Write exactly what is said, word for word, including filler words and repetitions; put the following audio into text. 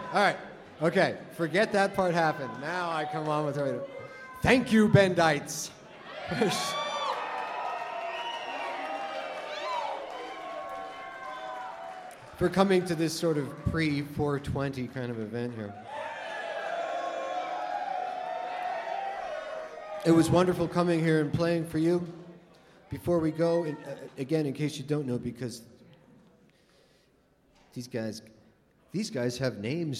All right. Okay. Forget that part happened. Now I come on with her. Thank you, Bendites. For coming to this sort of pre four twenty kind of event here. It was wonderful coming here and playing for you. Before we go, and, uh, again, in case you don't know, because these guys, these guys have names.